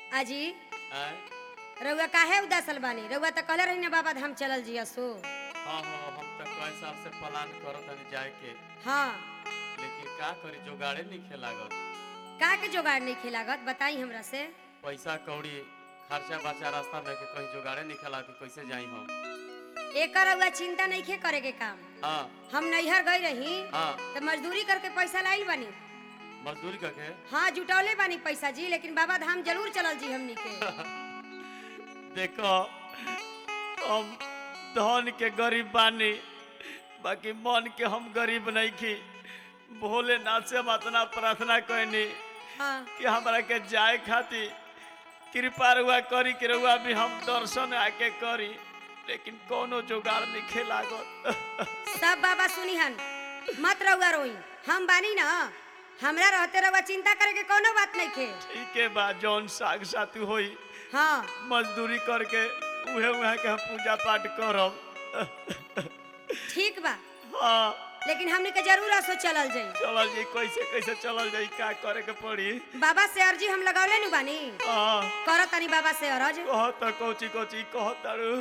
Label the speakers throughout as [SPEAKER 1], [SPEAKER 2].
[SPEAKER 1] आजी
[SPEAKER 2] आय?
[SPEAKER 1] रउआ काहे उदासल बानी? रउआ तो कहले रही ना बाबा धाम चलल जिया सो।
[SPEAKER 2] हाँ हम तो कई साल से प्लान करत हनी जाए के,
[SPEAKER 1] हाँ,
[SPEAKER 2] लेकिन का करी जोगाड़े नहीं लागत।
[SPEAKER 1] का के जोगाड़ नहीं खिलागत बताई हमरा से।
[SPEAKER 2] पैसा कौड़ी खर्चा बचा रास्ता में के कहीं जोगाड़े नहीं लागत, कैसे जाई हम।
[SPEAKER 1] एकर रउआ चिंता नहीं खे करे के काम।
[SPEAKER 2] हाँ
[SPEAKER 1] हम नैहर गई रही
[SPEAKER 2] हाँ
[SPEAKER 1] तो मजदूरी करके पैसा लाइल बानी।
[SPEAKER 2] मजदूरी करके
[SPEAKER 1] हाँ, जुटौले बानी पैसा जी, लेकिन बाबा धाम जरूर चलल जी हमनी के।
[SPEAKER 2] देखो हम धन के गरीब बानी, बाकी मन के हम गरीब नहीं की। भोलेनाथ से हम इतना प्रार्थना कैनी
[SPEAKER 1] हाँ,
[SPEAKER 2] कि हमरा के जाए खातिर कृपा रुआ करी कि रुआ भी हम दर्शन आके करी, लेकिन कोनो जुगाड़ नहीं लागत।
[SPEAKER 1] सब बाबा सुनिहन, मत रउआ रोई, हम बानी ना। हमरा रहते रउआ चिंता करे के कोनो बात नहीं खे।
[SPEAKER 2] ठीक है बा, जौन साग साथी होई
[SPEAKER 1] हाँ,
[SPEAKER 2] मजदूरी करके उहे उहे के हम पूजा पाठ करब।
[SPEAKER 1] ठीक बा,
[SPEAKER 2] हाँ
[SPEAKER 1] लेकिन हमनी के जरूर असो चलल जाई।
[SPEAKER 2] चलल जी, कैसे कैसे चलल जाई, का करे के पड़ी।
[SPEAKER 1] बाबा से अर्जी हम लगौले नु बानी,
[SPEAKER 2] हाँ
[SPEAKER 1] करत तनी बाबा से अरज।
[SPEAKER 2] कहत कोची कोची कहतारू।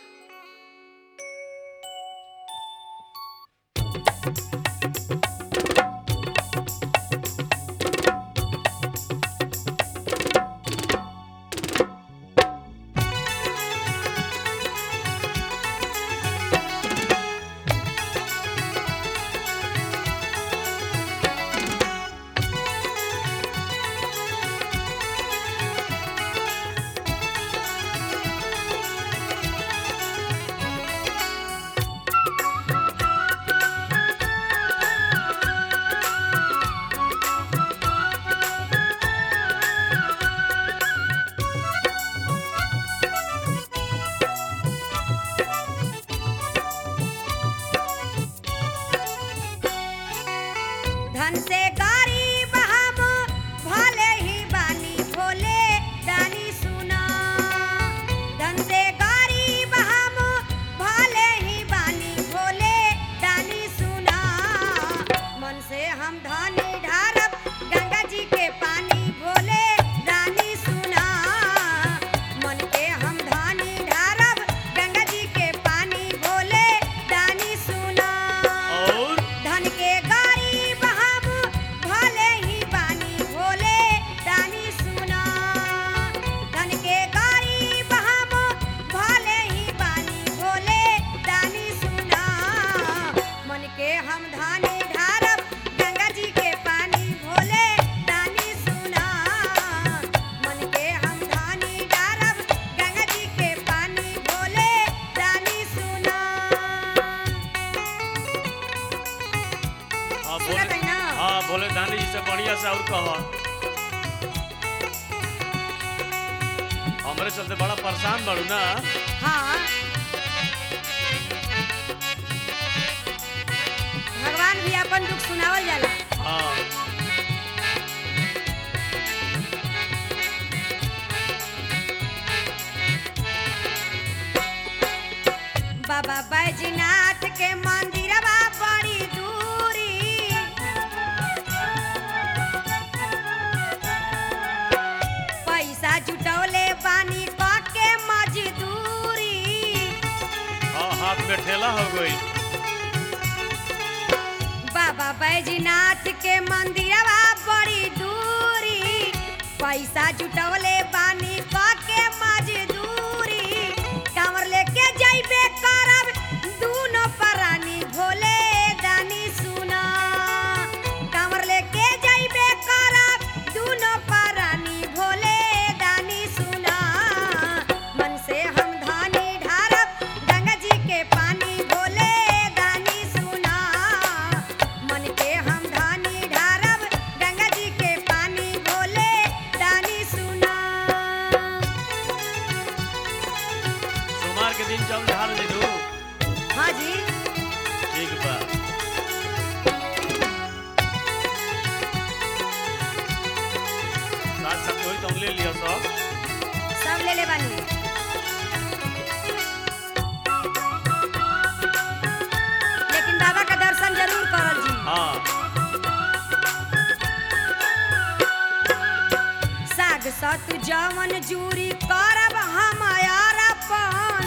[SPEAKER 1] धन से गरीब हम भले ही बानी, भोले दानी सुना। धन से गरीब हम भले ही बानी, भोले दानी सुना। मन से हम धनी ढारब गंगा जी के पानी, भोले दानी सुना। मन के हम धनी ढारब गंगा जी के पानी, भोले दानी सुना।
[SPEAKER 2] और
[SPEAKER 1] धन के गरीब हम भले ही बानी, भोले दानी सुना। धन के गरीब हम भले ही बानी, भोले दानी सुना। मन के हम धानी ढारब गंगा जी के पानी, भोले दानी सुना। मन के हम धानी ढारब गंगा जी के पानी, भोले दानी सुना।
[SPEAKER 2] हाँ
[SPEAKER 1] सुनत है ना?
[SPEAKER 2] हाँ बोले दानी जी से बढ़िया से और कह। हमरे चलते बड़ा परेशान बाड़ू ना।
[SPEAKER 1] हाँ, भगवान भी अपन दुख सुनावल जाला।
[SPEAKER 2] हाँ
[SPEAKER 1] बाबा बैजनाथ के मंदिरवा बड़ी दूरी। पैसा जुटौले बानी क के मजदूरी।
[SPEAKER 2] हाँ हाथ में ठेला हो गई।
[SPEAKER 1] बाबा बैजनाथ के मंदिरवा बड़ी दूरी। पैसा जुटौले बानी क के मजदूरी। कांवर लेके जाइबे करब दूनो परानी, भोले दानी सुना। कांवर लेके जाइबे करब दूनो परानी, भोले दानी सुना। मन से हम धानी ढारब गंगा जी के पानी, भोले दानी सुना। मन के हम धानी ढारब गंगा जी के पानी, भोले दानी सुना।
[SPEAKER 2] सोमवार के दिन चल ढाल दे दू।
[SPEAKER 1] हाँ जी,
[SPEAKER 2] ठीक बा। साथ साथ वही तुम ले लिया सब।
[SPEAKER 1] सब ले ले बानी। लेकिन बाबा का दर्शन जरूर करल जी।
[SPEAKER 2] हाँ
[SPEAKER 1] साग सत जवन जूरी करब हम यारपन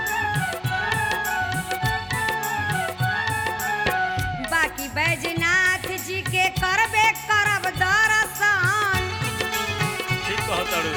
[SPEAKER 1] बाकी बैजनाथ जी के करबे करब दर्शन
[SPEAKER 2] ठीक कहताड़ू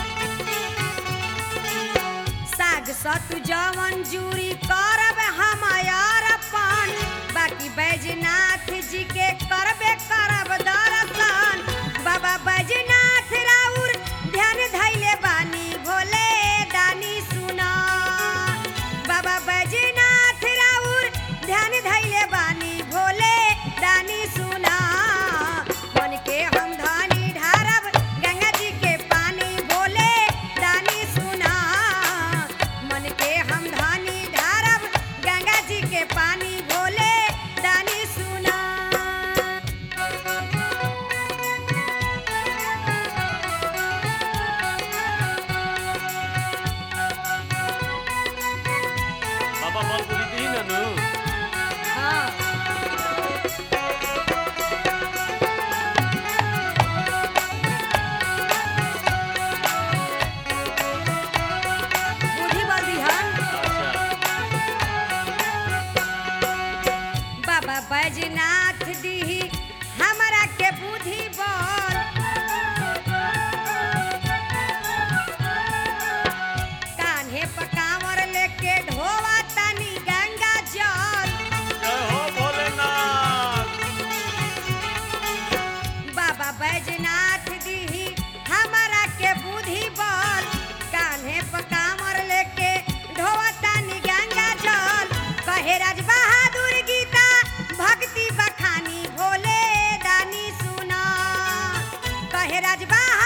[SPEAKER 1] साग सत जवन जूरी करब हम यारपन बाकी बैजनाथ जी के करबे करब दर्शन बाबा बैजनाथ राउर ध्यान धैले बानी भोले दानी सुना बाबा बैजनाथ राउर ध्यान धैले बानी भोले दानी सुना मन के हम धनी ढारब गंगा जी के पानी भोले दानी सुना मन के हम धनी ढारब गंगा जी के पानी भोले दानी सुना
[SPEAKER 2] बाबा बल बुद्धि दी ननु
[SPEAKER 1] हाँ बुद्धि बल दिहन
[SPEAKER 2] अच्छा
[SPEAKER 1] बाबा बैजनाथ दीही हमरा के बुद्धि बल कान्हे पर कांवर लेके ढोवा तनी गंगा जल
[SPEAKER 2] जय हो भोलेनाथ
[SPEAKER 1] बाबा बैजनाथ दीही हमरा के बुद्धि बल कान्हे पर कांवर लेके ढोवा तनी गंगा जल कहे राज बहादुर गीता भक्ति बखानी भोले दानी सुना कहे राज बहादुर